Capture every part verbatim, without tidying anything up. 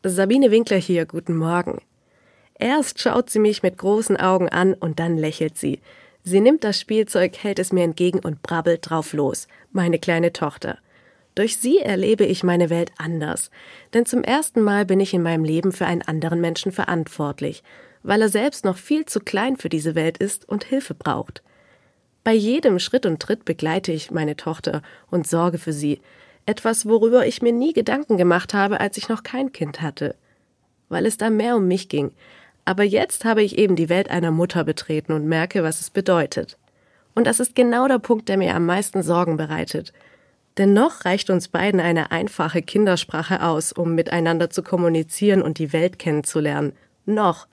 Sabine Winkler hier, guten Morgen. Erst schaut sie mich mit großen Augen an und dann lächelt sie. Sie nimmt das Spielzeug, hält es mir entgegen und brabbelt drauf los, meine kleine Tochter. Durch sie erlebe ich meine Welt anders, denn zum ersten Mal bin ich in meinem Leben für einen anderen Menschen verantwortlich, weil er selbst noch viel zu klein für diese Welt ist und Hilfe braucht. Bei jedem Schritt und Tritt begleite ich meine Tochter und sorge für sie, etwas, worüber ich mir nie Gedanken gemacht habe, als ich noch kein Kind hatte, weil es da mehr um mich ging. Aber jetzt habe ich eben die Welt einer Mutter betreten und merke, was es bedeutet. Und das ist genau der Punkt, der mir am meisten Sorgen bereitet. Denn noch reicht uns beiden eine einfache Kindersprache aus, um miteinander zu kommunizieren und die Welt kennenzulernen. Noch.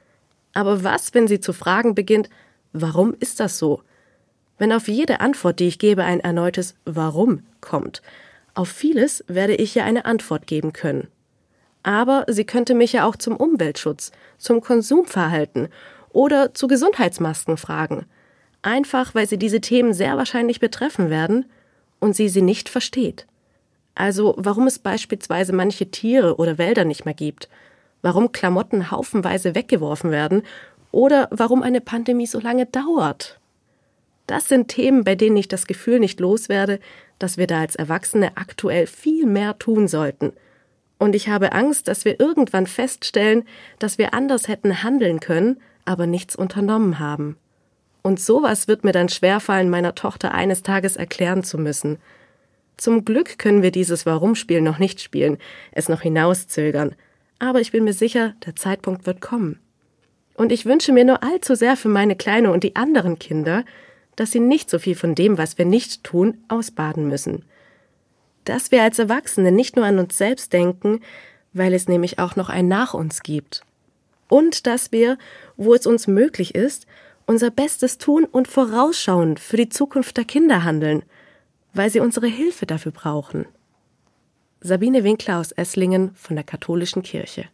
Aber was, wenn sie zu fragen beginnt, warum ist das so? Wenn auf jede Antwort, die ich gebe, ein erneutes Warum kommt. Auf vieles werde ich ja eine Antwort geben können. Aber sie könnte mich ja auch zum Umweltschutz, zum Konsumverhalten oder zu Gesundheitsmasken fragen. Einfach, weil sie diese Themen sehr wahrscheinlich betreffen werden und sie sie nicht versteht. Also, warum es beispielsweise manche Tiere oder Wälder nicht mehr gibt, warum Klamotten haufenweise weggeworfen werden oder warum eine Pandemie so lange dauert. Das sind Themen, bei denen ich das Gefühl nicht loswerde, dass wir da als Erwachsene aktuell viel mehr tun sollten. Und ich habe Angst, dass wir irgendwann feststellen, dass wir anders hätten handeln können, aber nichts unternommen haben. Und sowas wird mir dann schwerfallen, meiner Tochter eines Tages erklären zu müssen. Zum Glück können wir dieses Warum-Spiel noch nicht spielen, es noch hinauszögern. Aber ich bin mir sicher, der Zeitpunkt wird kommen. Und ich wünsche mir nur allzu sehr für meine Kleine und die anderen Kinder, dass sie nicht so viel von dem, was wir nicht tun, ausbaden müssen. Dass wir als Erwachsene nicht nur an uns selbst denken, weil es nämlich auch noch ein Nach uns gibt. Und dass wir, wo es uns möglich ist, unser Bestes tun und vorausschauend für die Zukunft der Kinder handeln, weil sie unsere Hilfe dafür brauchen. Sabine Winkler aus Esslingen von der Katholischen Kirche.